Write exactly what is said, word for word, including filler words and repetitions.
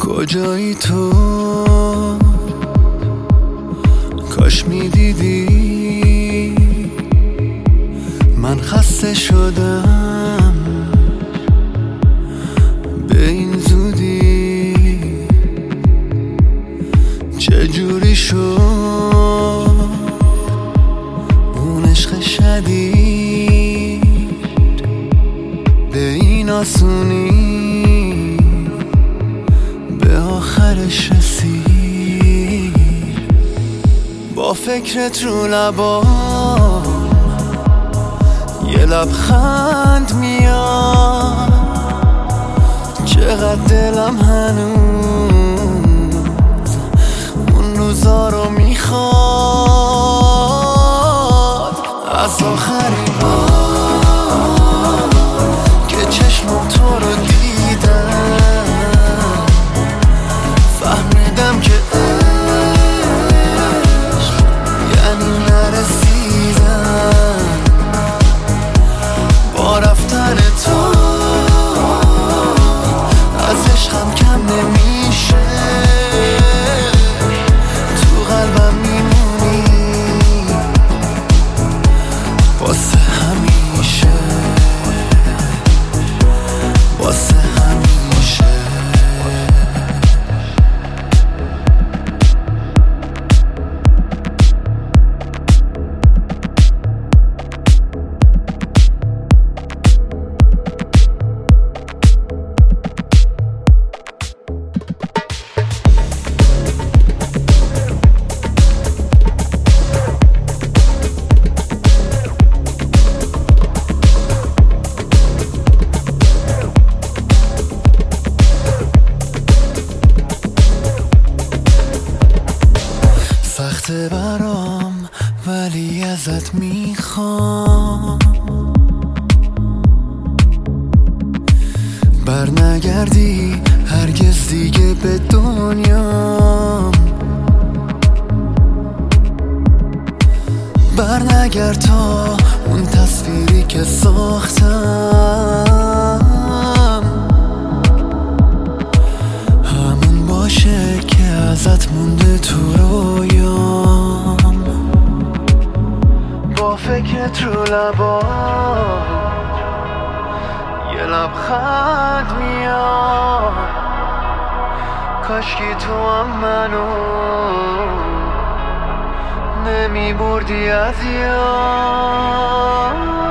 کجایی تو؟ کاش میدیدی من خسته شدم به این زودی. چجوری شد اون عشق شدید به این آسونی به آخرش رسید؟ با فکرت رو لبام یه لبخند میاد، چقدر دلم هنوز اون روزا رو میخواد. از آخرین بار که چشمم تو رو دیدم فهمیدم که عشق یعنی نرسیدن. با رفتن تو از عشقم کم نمیشه، تو قلبم میمونی واسه همیشه، واسه همیشه. سخته برام ولی ازت میخوام برنگردی هرگز دیگه به دنیام. برنگرد تا اون تصویری که ساختم همون باشه که ازت مونده تو رویام. با فکرت رو لبام یه لبخند میاد، کاشکی تو هم منو نمی بردی از یاد.